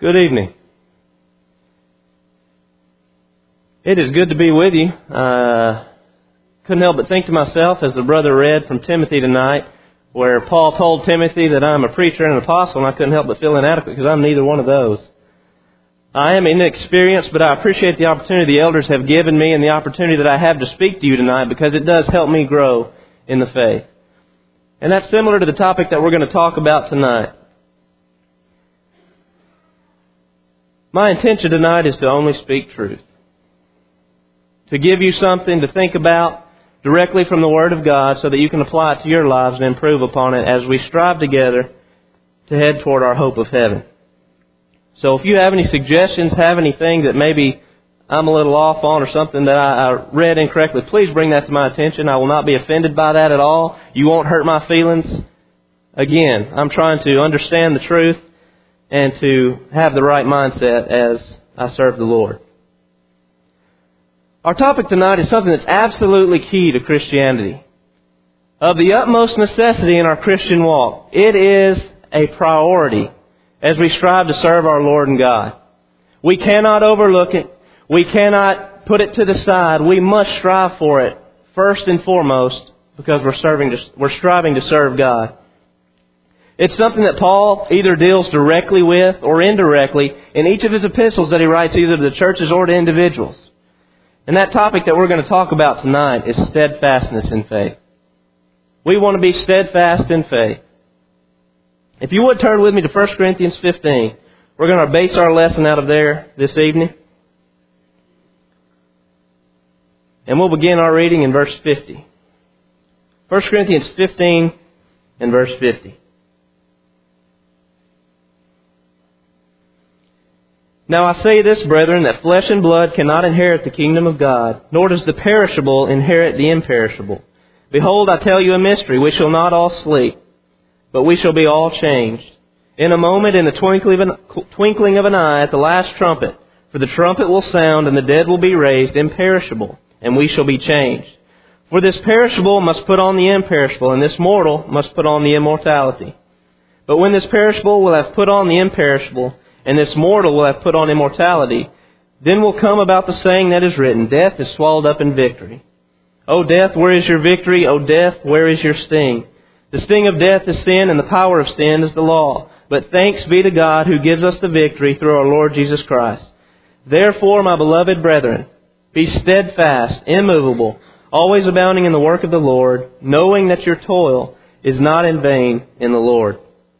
Good evening. It is good to be with you. Couldn't help but think to myself as the brother read from Timothy tonight, where Paul told Timothy that I'm a preacher and an apostle, and I couldn't help but feel inadequate because I'm neither one of those. I am inexperienced, but I appreciate the opportunity the elders have given me and the opportunity that I have to speak to you tonight because it does help me grow in the faith. And that's similar to the topic that we're going to talk about tonight. My intention tonight is to only speak truth. To give you something to think about directly from the Word of God so that you can apply it to your lives and improve upon it as we strive together to head toward our hope of heaven. So if you have any suggestions, have anything that maybe I'm a little off on or something that I read incorrectly, please bring that to my attention. I will not be offended by that at all. You won't hurt my feelings. Again, I'm trying to understand the truth and to have the right mindset as I serve the Lord. Our topic tonight is something that's absolutely key to Christianity. Of the utmost necessity in our Christian walk, it is a priority as we strive to serve our Lord and God. We cannot overlook it. We cannot put it to the side. We must strive for it first and foremost because we're striving to serve God. It's something that Paul either deals directly with or indirectly in each of his epistles that he writes either to the churches or to individuals. And that topic that we're going to talk about tonight is steadfastness in faith. We want to be steadfast in faith. If you would turn with me to 1 Corinthians 15. We're going to base our lesson out of there this evening. And we'll begin our reading in verse 50. 1 Corinthians 15 and verse 50. Now I say this, brethren, that flesh and blood cannot inherit the kingdom of God, nor does the perishable inherit the imperishable. Behold, I tell you a mystery. We shall not all sleep, but we shall be all changed. In a moment, in the twinkling of an eye, at the last trumpet. For the trumpet will sound, and the dead will be raised imperishable, and we shall be changed. For this perishable must put on the imperishable, and this mortal must put on the immortality. But when this perishable will have put on the imperishable, and this mortal will have put on immortality, then will come about the saying that is written, Death is swallowed up in victory. O death, where is your victory? O death, where is your sting? The sting of death is sin, and the power of sin is the law. But thanks be to God who gives us the victory through our Lord Jesus Christ. Therefore, my beloved brethren, be steadfast, immovable, always abounding in the work of the Lord, knowing that your toil is not in vain in the Lord.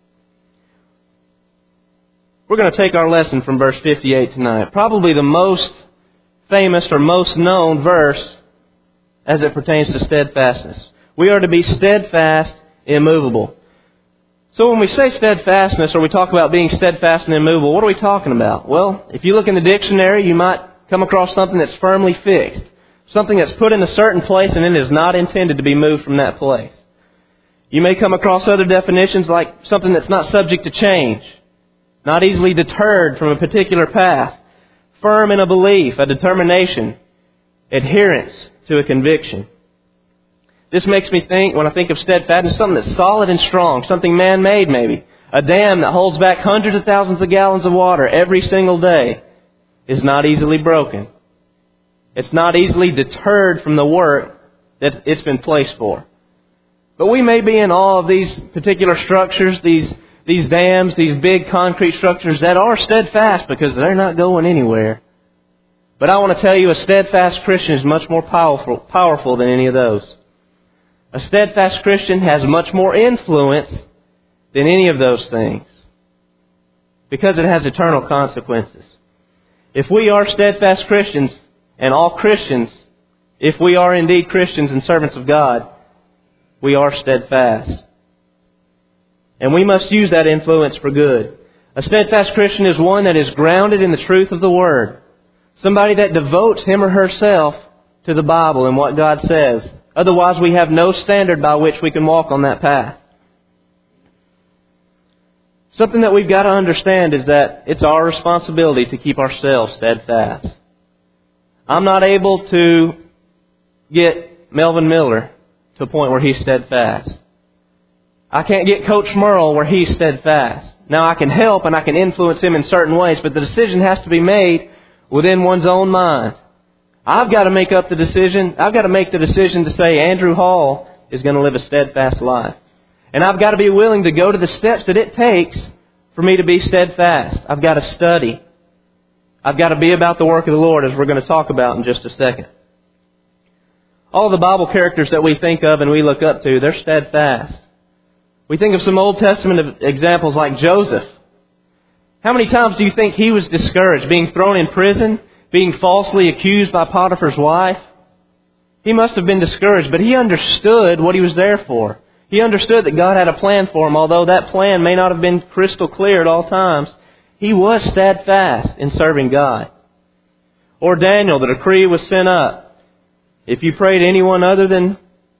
We're going to take our lesson from verse 58 tonight. Probably the most famous or most known verse as it pertains to steadfastness. We are to be steadfast, immovable. So when we say steadfastness or we talk about being steadfast and immovable, what are we talking about? Well, if you look in the dictionary, you might come across something that's firmly fixed. Something that's put in a certain place and it is not intended to be moved from that place. You may come across other definitions like something that's not subject to change. Not easily deterred from a particular path. Firm in a belief, a determination. Adherence to a conviction. This makes me think, when I think of steadfastness, something that's solid and strong. Something man-made maybe. A dam that holds back hundreds of thousands of gallons of water every single day is not easily broken. It's not easily deterred from the work that it's been placed for. But we may be in awe of these particular structures, these dams, these big concrete structures that are steadfast because they're not going anywhere. But I want to tell you, a steadfast Christian is much more powerful than any of those. A steadfast Christian has much more influence than any of those things because it has eternal consequences. If we are steadfast Christians, and all Christians, if we are indeed Christians and servants of God, we are steadfast. And we must use that influence for good. A steadfast Christian is one that is grounded in the truth of the Word. Somebody that devotes him or herself to the Bible and what God says. Otherwise, we have no standard by which we can walk on that path. Something that we've got to understand is that it's our responsibility to keep ourselves steadfast. I'm not able to get Melvin Miller to a point where he's steadfast. I can't get Coach Merle where he's steadfast. Now I can help and I can influence him in certain ways, but the decision has to be made within one's own mind. I've got to make up the decision. I've got to make the decision to say Andrew Hall is going to live a steadfast life. And I've got to be willing to go to the steps that it takes for me to be steadfast. I've got to study. I've got to be about the work of the Lord, as we're going to talk about in just a second. All the Bible characters that we think of and we look up to, they're steadfast. We think of some Old Testament examples like Joseph. How many times do you think he was discouraged, being thrown in prison, being falsely accused by Potiphar's wife? He must have been discouraged, but he understood what he was there for. He understood that God had a plan for him, although that plan may not have been crystal clear at all times. He was steadfast in serving God. Or Daniel, the decree was sent up. If you pray to anyone other than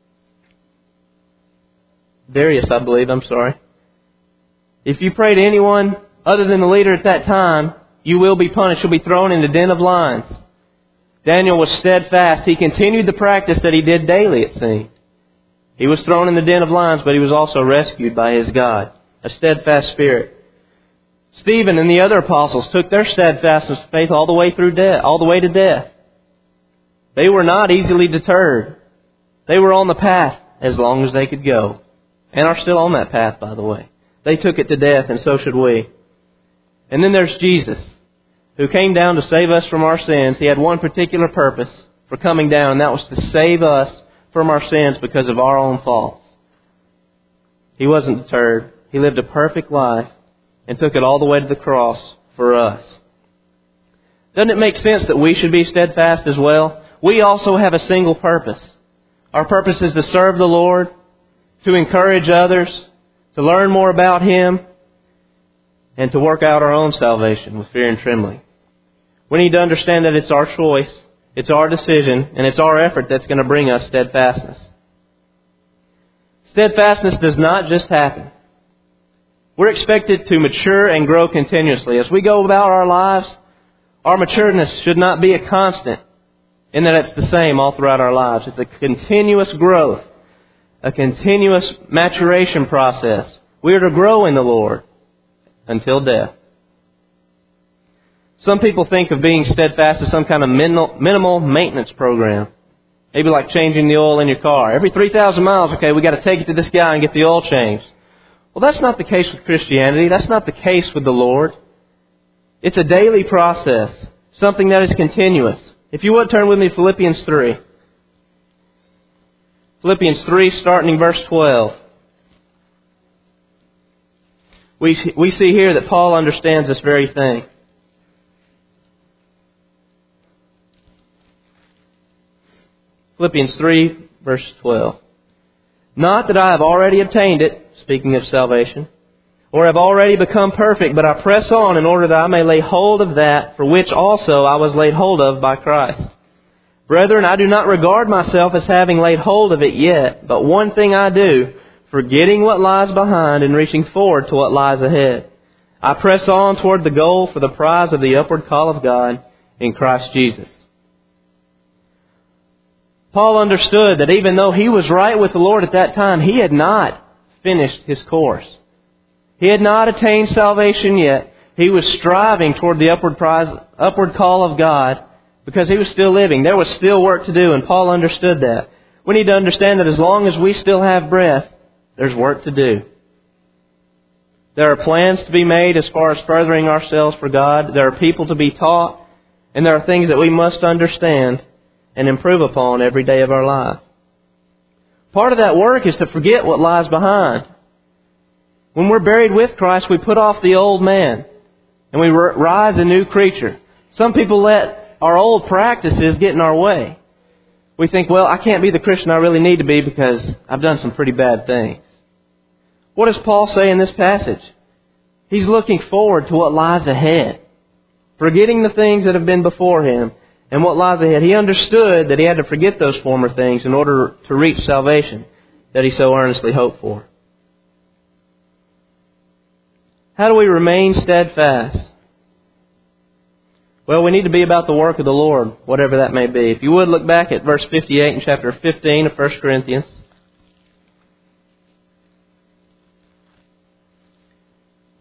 Darius, I believe, If you pray to anyone other than the leader at that time, you will be punished. You'll be thrown in the den of lions. Daniel was steadfast. He continued the practice that he did daily, it seemed. He was thrown in the den of lions, but he was also rescued by his God. A steadfast spirit. Stephen and the other apostles took their steadfastness of faith all the way to death. They were not easily deterred. They were on the path as long as they could go. And are still on that path, by the way. They took it to death, and so should we. And then there's Jesus, who came down to save us from our sins. He had one particular purpose for coming down, and that was to save us from our sins because of our own faults. He wasn't deterred. He lived a perfect life and took it all the way to the cross for us. Doesn't it make sense that we should be steadfast as well? We also have a single purpose. Our purpose is to serve the Lord, to encourage others, to learn more about Him, and to work out our own salvation with fear and trembling. We need to understand that it's our choice, it's our decision, and it's our effort that's going to bring us steadfastness. Steadfastness does not just happen. We're expected to mature and grow continuously. As we go about our lives, our matureness should not be a constant in that it's the same all throughout our lives. It's a continuous growth, a continuous maturation process. We are to grow in the Lord until death. Some people think of being steadfast as some kind of minimal maintenance program. Maybe like changing the oil in your car. Every 3,000 miles, okay, we got to take it to this guy and get the oil changed. Well, that's not the case with Christianity. That's not the case with the Lord. It's a daily process, something that is continuous. If you would, turn with me to Philippians 3. Philippians 3, starting in verse 12. We see here that Paul understands this very thing. Philippians 3, verse 12. Not that I have already obtained it, speaking of salvation, or have already become perfect, but I press on in order that I may lay hold of that for which also I was laid hold of by Christ. Brethren, I do not regard myself as having laid hold of it yet, but one thing I do, forgetting what lies behind and reaching forward to what lies ahead. I press on toward the goal for the prize of the upward call of God in Christ Jesus. Paul understood that even though he was right with the Lord at that time, he had not finished his course. He had not attained salvation yet. He was striving toward the upward call of God because he was still living. There was still work to do, and Paul understood that. We need to understand that as long as we still have breath, there's work to do. There are plans to be made as far as furthering ourselves for God. There are people to be taught, and there are things that we must understand and improve upon every day of our life. Part of that work is to forget what lies behind. When we're buried with Christ, we put off the old man and we rise a new creature. Some people let our old practices get in our way. We think, well, I can't be the Christian I really need to be because I've done some pretty bad things. What does Paul say in this passage? He's looking forward to what lies ahead, forgetting the things that have been before him and what lies ahead. He understood that he had to forget those former things in order to reach salvation that he so earnestly hoped for. How do we remain steadfast? Well, we need to be about the work of the Lord, whatever that may be. If you would, look back at verse 58 in chapter 15 of 1 Corinthians.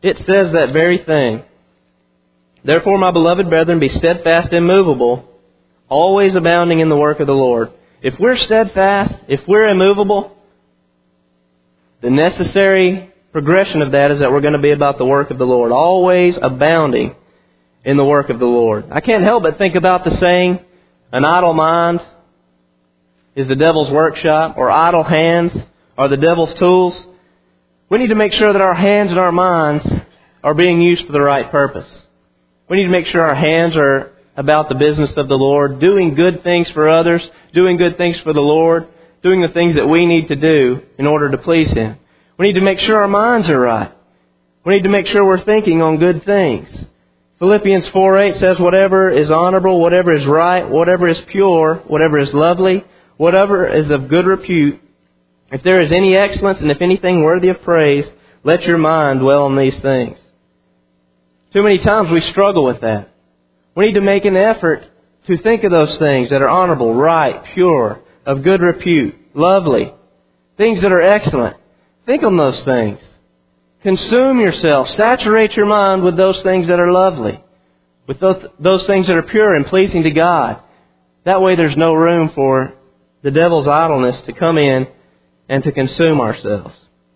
it says that very thing. Therefore, my beloved brethren, be steadfast, immovable, always abounding in the work of the Lord. If we're steadfast, if we're immovable, the necessary progression of that is that we're going to be about the work of the Lord, always abounding in the work of the Lord. I can't help but think about the saying, an idle mind is the devil's workshop, or idle hands are the devil's tools. We need to make sure that our hands and our minds are being used for the right purpose. We need to make sure our hands are about the business of the Lord, doing good things for others, doing good things for the Lord, doing the things that we need to do in order to please Him. We need to make sure our minds are right. We need to make sure we're thinking on good things. Philippians 4:8 says, whatever is honorable, whatever is right, whatever is pure, whatever is lovely, whatever is of good repute, if there is any excellence and if anything worthy of praise, let your mind dwell on these things. Too many times we struggle with that. We need to make an effort to think of those things that are honorable, right, pure, of good repute, lovely, things that are excellent. Think on those things. Consume yourself. Saturate your mind with those things that are lovely, with those things that are pure and pleasing to God. That way there's no room for the devil's idleness to come in and to consume ourselves.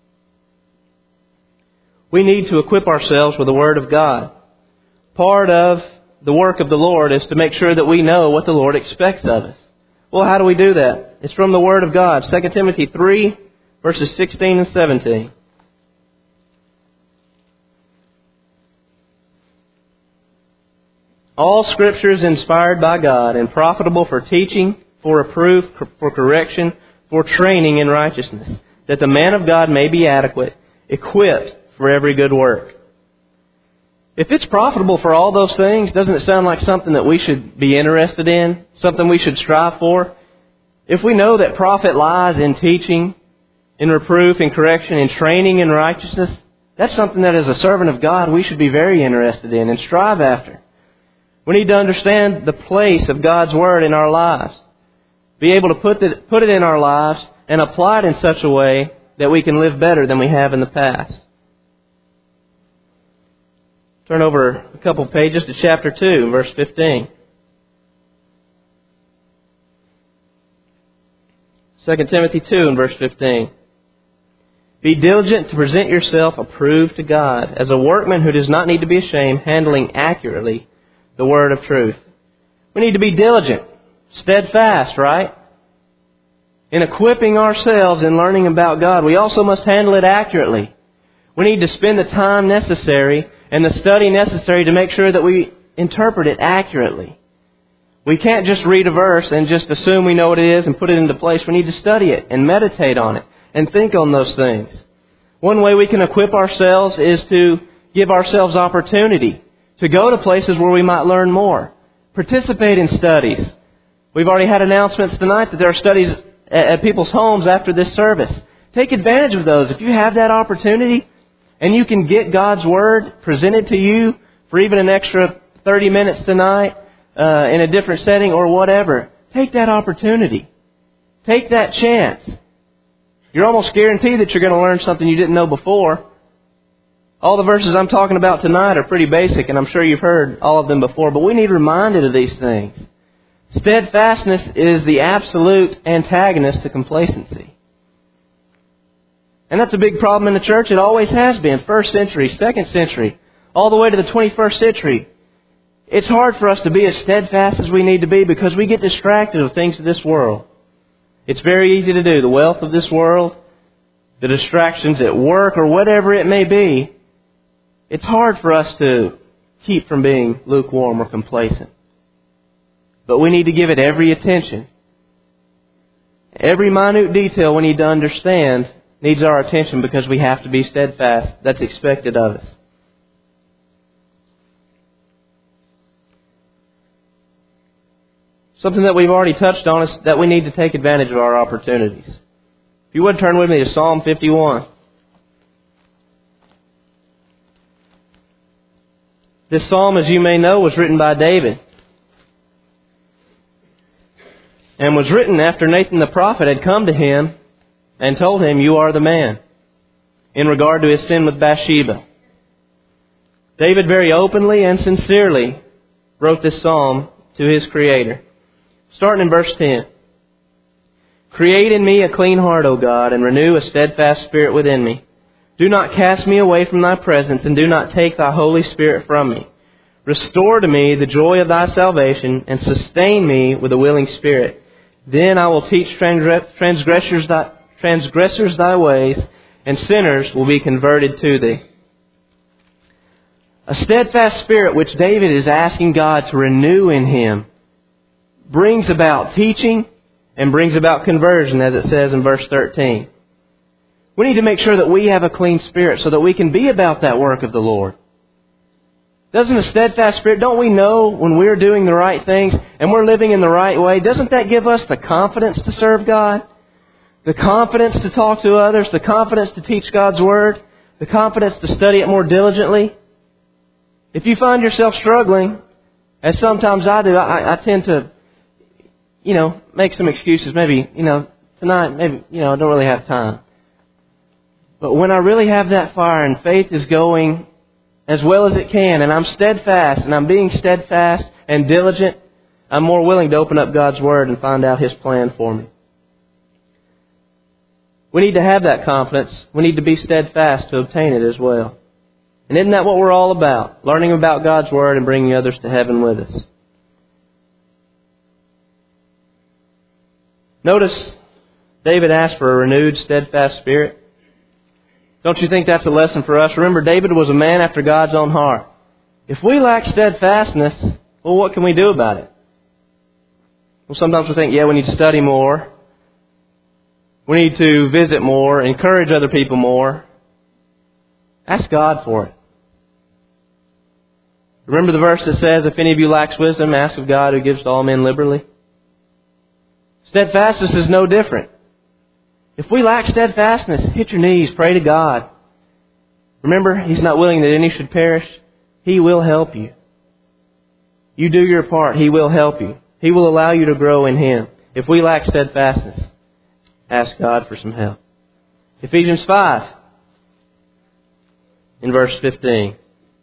We need to equip ourselves with the Word of God. Part of the work of the Lord is to make sure that we know what the Lord expects of us. Well, how do we do that? It's from the Word of God. 2 Timothy 3, verses 16 and 17. All Scripture is inspired by God and profitable for teaching, for reproof, for correction, for training in righteousness, that the man of God may be adequate, equipped for every good work. If it's profitable for all those things, doesn't it sound like something that we should be interested in? Something we should strive for? If we know that profit lies in teaching, in reproof, in correction, in training in righteousness, that's something that as a servant of God we should be very interested in and strive after. We need to understand the place of God's Word in our lives. Be able to put it in our lives and apply it in such a way that we can live better than we have in the past. Turn over a couple pages to chapter 2, verse 15. 2 Timothy 2 and verse 15. Be diligent to present yourself approved to God, as a workman who does not need to be ashamed, handling accurately the word of truth. We need to be diligent, steadfast, right? In equipping ourselves in learning about God. We also must handle it accurately. We need to spend the time necessary and the study necessary to make sure that we interpret it accurately. We can't just read a verse and just assume we know what it is and put it into place. We need to study it and meditate on it and think on those things. One way we can equip ourselves is to give ourselves opportunity to go to places where we might learn more. Participate in studies. We've already had announcements tonight that there are studies at people's homes after this service. Take advantage of those. If you have that opportunity and you can get God's Word presented to you for even an extra 30 minutes tonight in a different setting or whatever, take that opportunity. Take that chance. You're almost guaranteed that you're going to learn something you didn't know before. All the verses I'm talking about tonight are pretty basic, and I'm sure you've heard all of them before, but we need reminded of these things. Steadfastness is the absolute antagonist to complacency. And that's a big problem in the church. It always has been. 1st century, 2nd century, all the way to the 21st century. It's hard for us to be as steadfast as we need to be because we get distracted with things of this world. It's very easy to do. The wealth of this world, the distractions at work or whatever it may be, it's hard for us to keep from being lukewarm or complacent. But we need to give it every attention. Every minute detail we need to understand needs our attention because we have to be steadfast. That's expected of us. Something that we've already touched on is that we need to take advantage of our opportunities. If you would turn with me to Psalm 51. This psalm, as you may know, was written by David. And was written after Nathan the prophet had come to him and told him, "You are the man," in regard to his sin with Bathsheba. David very openly and sincerely wrote this psalm to his Creator. Starting in verse 10. Create in me a clean heart, O God, and renew a steadfast spirit within me. Do not cast me away from Thy presence, and do not take Thy Holy Spirit from me. Restore to me the joy of Thy salvation, and sustain me with a willing spirit. Then I will teach transgressors Thy ways, and sinners will be converted to Thee. A steadfast spirit which David is asking God to renew in him brings about teaching and brings about conversion, as it says in verse 13. We need to make sure that we have a clean spirit so that we can be about that work of the Lord. Doesn't a steadfast spirit, don't we know when we're doing the right things and we're living in the right way, doesn't that give us the confidence to serve God? The confidence to talk to others, the confidence to teach God's Word, the confidence to study it more diligently? If you find yourself struggling, as sometimes I do, I tend to, make some excuses. Maybe, tonight, maybe, I don't really have time. But when I really have that fire and faith is going as well as it can, and I'm steadfast, and I'm being steadfast and diligent, I'm more willing to open up God's Word and find out His plan for me. We need to have that confidence. We need to be steadfast to obtain it as well. And isn't that what we're all about? Learning about God's Word and bringing others to heaven with us. Notice, David asked for a renewed, steadfast spirit. Don't you think that's a lesson for us? Remember, David was a man after God's own heart. If we lack steadfastness, well, what can we do about it? Well, sometimes we think, we need to study more. We need to visit more, encourage other people more. Ask God for it. Remember the verse that says, if any of you lacks wisdom, ask of God who gives to all men liberally. Steadfastness is no different. If we lack steadfastness, hit your knees, pray to God. Remember, He's not willing that any should perish. He will help you. You do your part, He will help you. He will allow you to grow in Him. If we lack steadfastness, ask God for some help. Ephesians 5, in verse 15.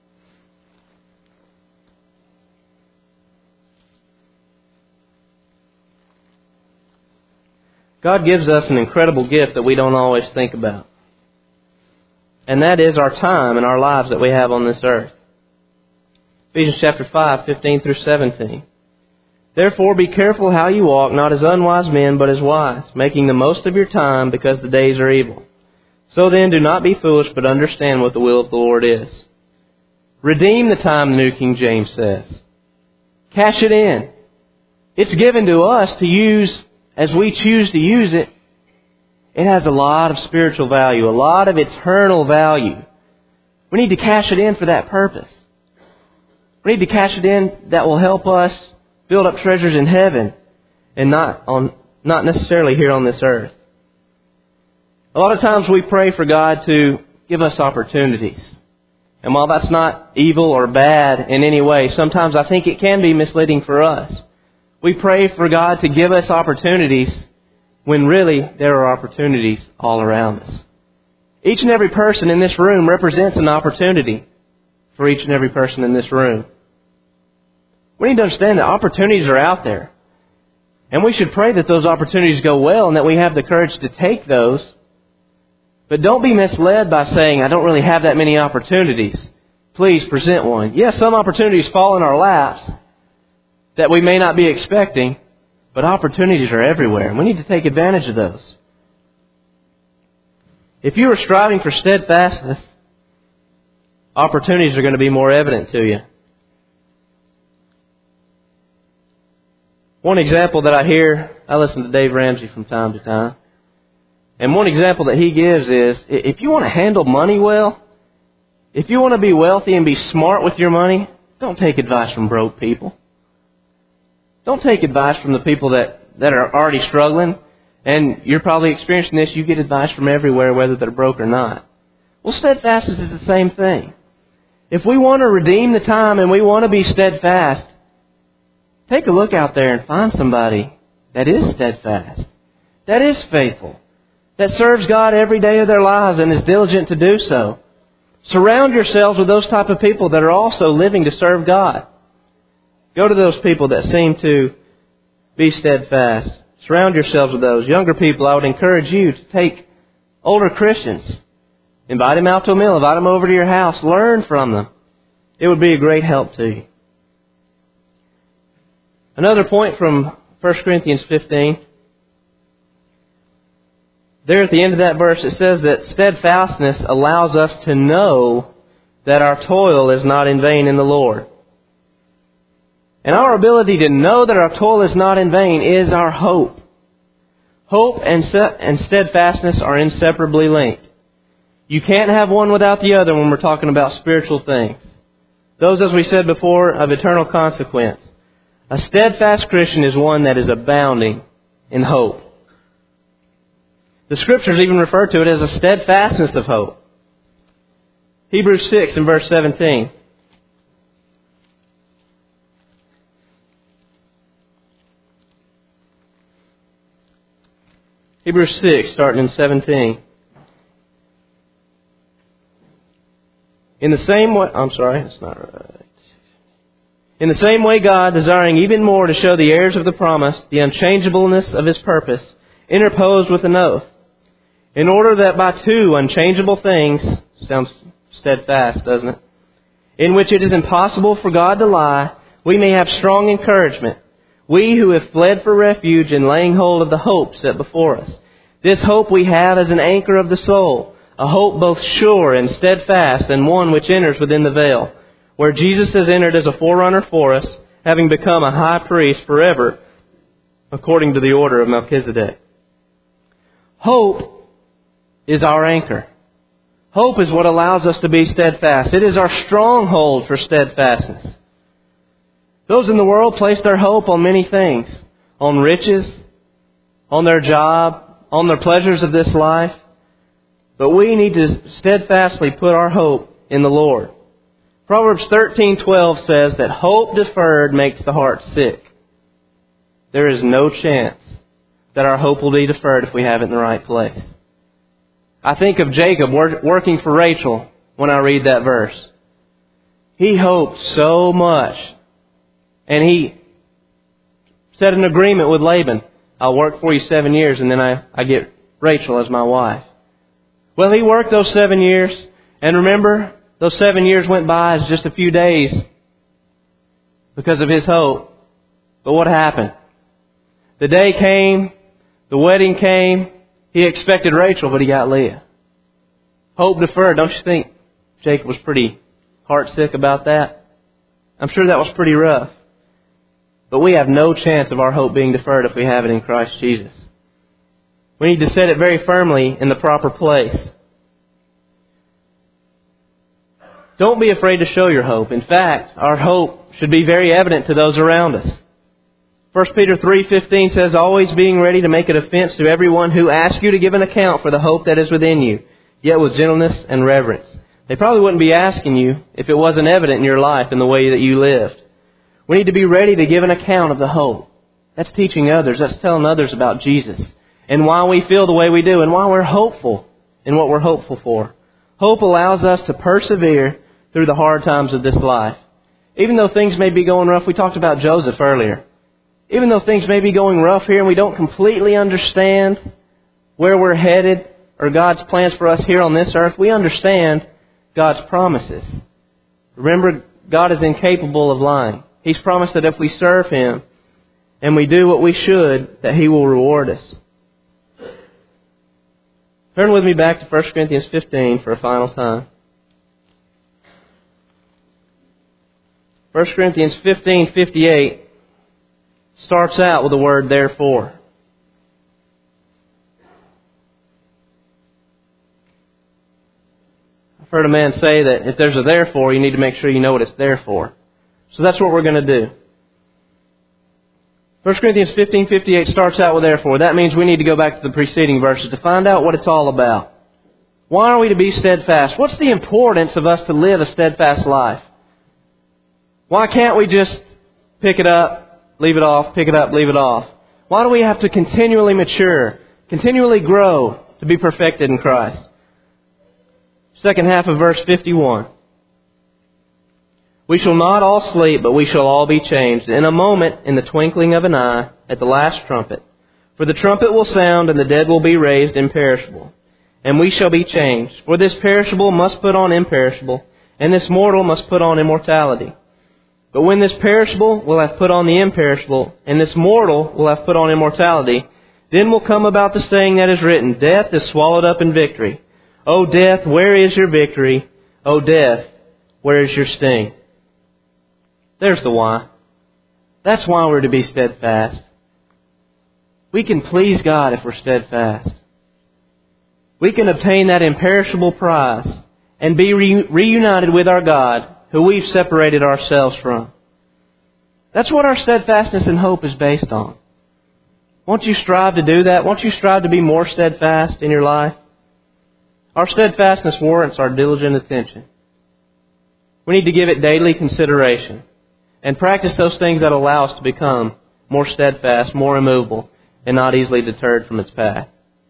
God gives us an incredible gift that we don't always think about. And that is our time and our lives that we have on this earth. Ephesians chapter 5, 15 through 17. Therefore be careful how you walk, not as unwise men, but as wise, making the most of your time, because the days are evil. So then do not be foolish, but understand what the will of the Lord is. Redeem the time, the New King James says. Cash it in. It's given to us to use as we choose to use it. It has a lot of spiritual value, a lot of eternal value. We need to cash it in for that purpose. We need to cash it in that will help us build up treasures in heaven and not necessarily here on this earth. A lot of times we pray for God to give us opportunities. And while that's not evil or bad in any way, sometimes I think it can be misleading for us. We pray for God to give us opportunities when really there are opportunities all around us. Each and every person in this room represents an opportunity for each and every person in this room. We need to understand that opportunities are out there. And we should pray that those opportunities go well and that we have the courage to take those. But don't be misled by saying, I don't really have that many opportunities. Please present one. Yes, some opportunities fall in our laps that we may not be expecting, but opportunities are everywhere, and we need to take advantage of those. If you are striving for steadfastness, opportunities are going to be more evident to you. One example that I listen to Dave Ramsey from time to time, and one example that he gives is, if you want to handle money well, if you want to be wealthy and be smart with your money, don't take advice from broke people. Don't take advice from the people that are already struggling. And you're probably experiencing this. You get advice from everywhere, whether they're broke or not. Well, steadfastness is the same thing. If we want to redeem the time and we want to be steadfast, take a look out there and find somebody that is steadfast, that is faithful, that serves God every day of their lives and is diligent to do so. Surround yourselves with those type of people that are also living to serve God. Go to those people that seem to be steadfast. Surround yourselves with those. Younger people, I would encourage you to take older Christians. Invite them out to a meal. Invite them over to your house. Learn from them. It would be a great help to you. Another point from 1 Corinthians 15. There at the end of that verse it says that steadfastness allows us to know that our toil is not in vain in the Lord. And our ability to know that our toil is not in vain is our hope. Hope and steadfastness are inseparably linked. You can't have one without the other when we're talking about spiritual things. Those, as we said before, of eternal consequence. A steadfast Christian is one that is abounding in hope. The Scriptures even refer to it as a steadfastness of hope. Hebrews 6 and verse 17. Hebrews 6, starting in 17. In the same way, In the same way God, desiring even more to show the heirs of the promise the unchangeableness of His purpose, interposed with an oath, in order that by two unchangeable things, sounds steadfast, doesn't it? In which it is impossible for God to lie, we may have strong encouragement. We who have fled for refuge in laying hold of the hope set before us. This hope we have as an anchor of the soul, a hope both sure and steadfast, and one which enters within the veil, where Jesus has entered as a forerunner for us, having become a high priest forever, according to the order of Melchizedek. Hope is our anchor. Hope is what allows us to be steadfast. It is our stronghold for steadfastness. Those in the world place their hope on many things. On riches, on their job, on their pleasures of this life. But we need to steadfastly put our hope in the Lord. Proverbs 13:12 says that hope deferred makes the heart sick. There is no chance that our hope will be deferred if we have it in the right place. I think of Jacob working for Rachel when I read that verse. He hoped so much. And he set an agreement with Laban. I'll work for you 7 years and then I get Rachel as my wife. Well, he worked those 7 years. And remember, those 7 years went by as just a few days because of his hope. But what happened? The day came, the wedding came, he expected Rachel, but he got Leah. Hope deferred. Don't you think Jacob was pretty heartsick about that? I'm sure that was pretty rough. But we have no chance of our hope being deferred if we have it in Christ Jesus. We need to set it very firmly in the proper place. Don't be afraid to show your hope. In fact, our hope should be very evident to those around us. 1 Peter 3:15 says, always being ready to make a defense to everyone who asks you to give an account for the hope that is within you, yet with gentleness and reverence. They probably wouldn't be asking you if it wasn't evident in your life in the way that you lived. We need to be ready to give an account of the hope. That's teaching others. That's telling others about Jesus and why we feel the way we do and why we're hopeful in what we're hopeful for. Hope allows us to persevere through the hard times of this life. Even though things may be going rough, we talked about Joseph earlier. Even though things may be going rough here and we don't completely understand where we're headed or God's plans for us here on this earth, we understand God's promises. Remember, God is incapable of lying. He's promised that if we serve Him and we do what we should, that He will reward us. Turn with me back to 1 Corinthians 15 for a final time. 1 Corinthians 15:58 starts out with the word therefore. I've heard a man say that if there's a therefore, you need to make sure you know what it's there for. So that's what we're going to do. 1 Corinthians 15:58 starts out with therefore. That means we need to go back to the preceding verses to find out what it's all about. Why are we to be steadfast? What's the importance of us to live a steadfast life? Why can't we just pick it up, leave it off, pick it up, leave it off? Why do we have to continually mature, continually grow to be perfected in Christ? Second half of verse 51. We shall not all sleep, but we shall all be changed. In a moment, in the twinkling of an eye, at the last trumpet. For the trumpet will sound, and the dead will be raised imperishable. And we shall be changed. For this perishable must put on imperishable, and this mortal must put on immortality. But when this perishable will have put on the imperishable, and this mortal will have put on immortality, then will come about the saying that is written, Death is swallowed up in victory. O death, where is your victory? O death, where is your sting? There's the why. That's why we're to be steadfast. We can please God if we're steadfast. We can obtain that imperishable prize and be reunited with our God, who we've separated ourselves from. That's what our steadfastness and hope is based on. Won't you strive to do that? Won't you strive to be more steadfast in your life? Our steadfastness warrants our diligent attention. We need to give it daily consideration and practice those things that allow us to become more steadfast, more immovable, and not easily deterred from its path.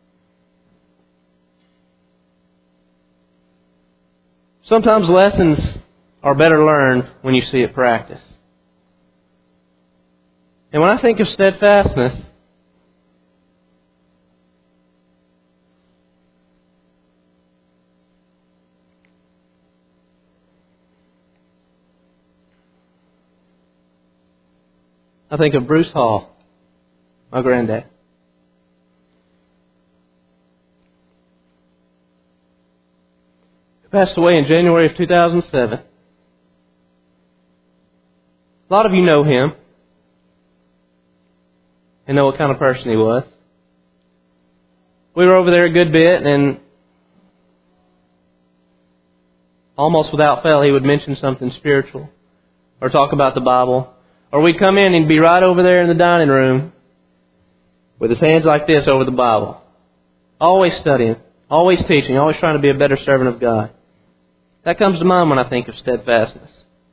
Sometimes lessons are better learned when you see it practiced. And when I think of steadfastness, I think of Bruce Hall, my granddad. He passed away in January of 2007. A lot of you know him and know what kind of person he was. We were over there a good bit, and almost without fail, he would mention something spiritual or talk about the Bible. Or we'd come in and he'd be right over there in the dining room with his hands like this over the Bible. Always studying, always teaching, always trying to be a better servant of God. That comes to mind when I think of steadfastness.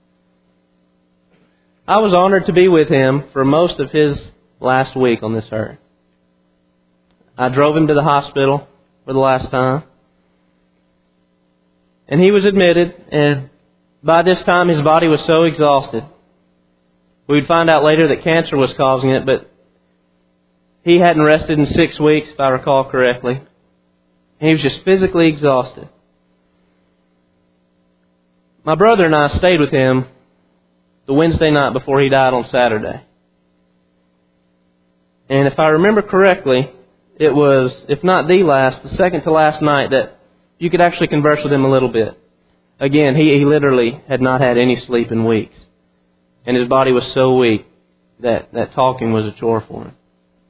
I was honored to be with him for most of his last week on this earth. I drove him to the hospital for the last time. And he was admitted, and by this time his body was so exhausted. We would find out later that cancer was causing it, but he hadn't rested in 6 weeks, if I recall correctly. And he was just physically exhausted. My brother and I stayed with him the Wednesday night before he died on Saturday. And if I remember correctly, it was, if not the last, the second to last night that you could actually converse with him a little bit. Again, he literally had not had any sleep in weeks. And his body was so weak that talking was a chore for him.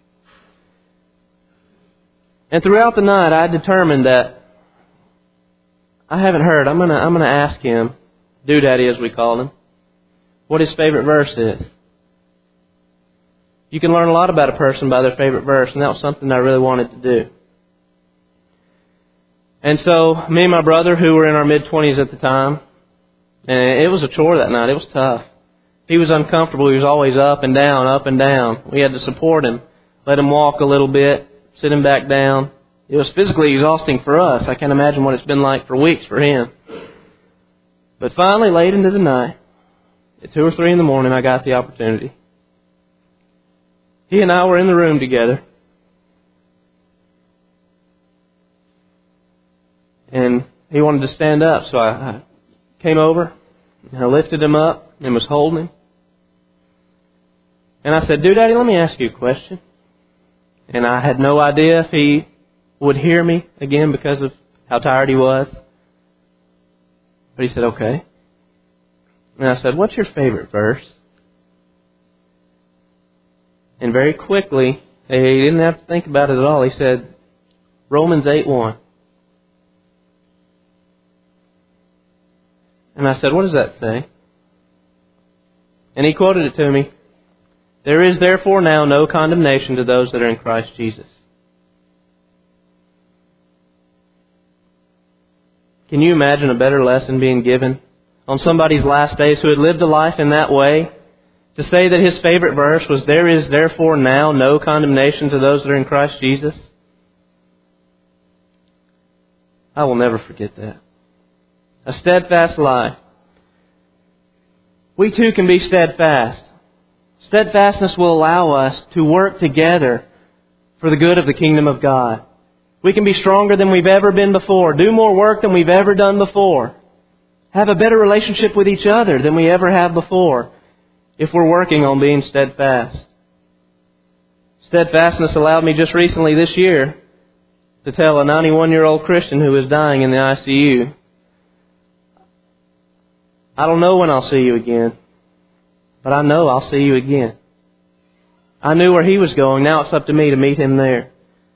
And throughout the night, I determined that I haven't heard. I'm gonna ask him, Doodaddy as we called him, what his favorite verse is. You can learn a lot about a person by their favorite verse, and that was something I really wanted to do. And so, me and my brother, who were in our mid-20s at the time, and it was a chore that night. It was tough. He was uncomfortable. He was always up and down, up and down. We had to support him, let him walk a little bit, sit him back down. It was physically exhausting for us. I can't imagine what it's been like for weeks for him. But finally, late into the night, at 2 or 3 in the morning, I got the opportunity. He and I were in the room together. And he wanted to stand up, so I came over and I lifted him up and was holding him. And I said, Doodaddy, let me ask you a question. And I had no idea if he would hear me again because of how tired he was. But he said, okay. And I said, what's your favorite verse? And very quickly, he didn't have to think about it at all. He said, Romans 8:1. And I said, what does that say? And he quoted it to me. There is therefore now no condemnation to those that are in Christ Jesus. Can you imagine a better lesson being given on somebody's last days who had lived a life in that way? To say that his favorite verse was, there is therefore now no condemnation to those that are in Christ Jesus. I will never forget that. A steadfast life. We too can be steadfast. Steadfastness will allow us to work together for the good of the kingdom of God. We can be stronger than we've ever been before, do more work than we've ever done before, have a better relationship with each other than we ever have before if we're working on being steadfast. Steadfastness allowed me just recently this year to tell a 91-year-old Christian who was dying in the ICU, I don't know when I'll see you again, but I know I'll see you again. I knew where he was going. Now it's up to me to meet him there.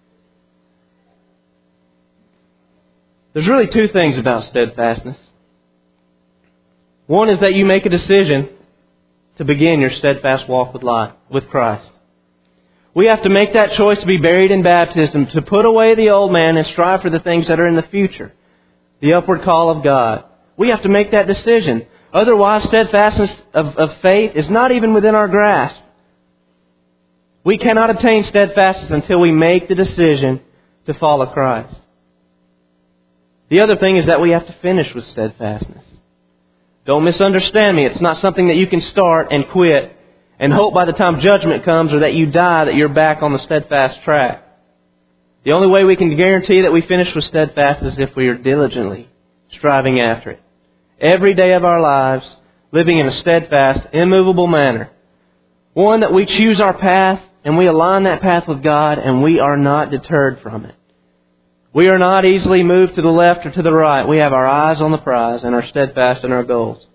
There's really two things about steadfastness. One is that you make a decision to begin your steadfast walk with Christ. We have to make that choice to be buried in baptism, to put away the old man and strive for the things that are in the future, the upward call of God. We have to make that decision. Otherwise, steadfastness of faith is not even within our grasp. We cannot obtain steadfastness until we make the decision to follow Christ. The other thing is that we have to finish with steadfastness. Don't misunderstand me. It's not something that you can start and quit and hope by the time judgment comes or that you die that you're back on the steadfast track. The only way we can guarantee that we finish with steadfast is if we are diligently striving after it. Every day of our lives, living in a steadfast, immovable manner. One that we choose our path and we align that path with God and we are not deterred from it. We are not easily moved to the left or to the right. We have our eyes on the prize and are steadfast in our goals.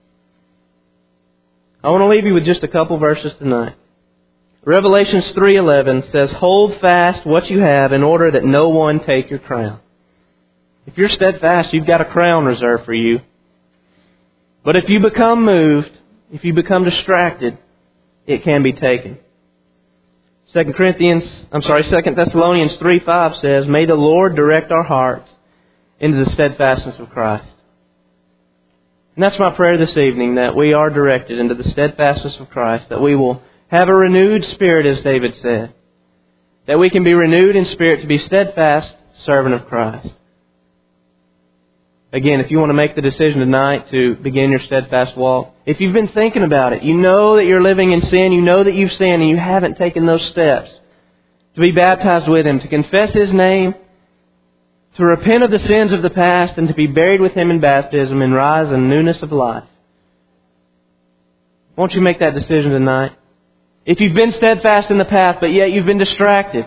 I want to leave you with just a couple verses tonight. Revelations 3:11 says, "Hold fast what you have in order that no one take your crown." If you're steadfast, you've got a crown reserved for you. But if you become moved, if you become distracted, it can be taken. 2 Thessalonians 3:5 says, "May the Lord direct our hearts into the steadfastness of Christ." And that's my prayer this evening, that we are directed into the steadfastness of Christ, that we will have a renewed spirit, as David said, that we can be renewed in spirit to be steadfast servant of Christ. Again, if you want to make the decision tonight to begin your steadfast walk, if you've been thinking about it, you know that you're living in sin, you know that you've sinned, and you haven't taken those steps to be baptized with Him, to confess His name, to repent of the sins of the past, and to be buried with Him in baptism and rise in newness of life. Won't you make that decision tonight? If you've been steadfast in the past, but yet you've been distracted,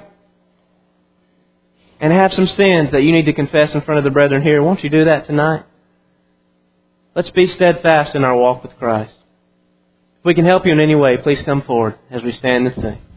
and have some sins that you need to confess in front of the brethren here, won't you do that tonight? Let's be steadfast in our walk with Christ. If we can help you in any way, please come forward as we stand and sing.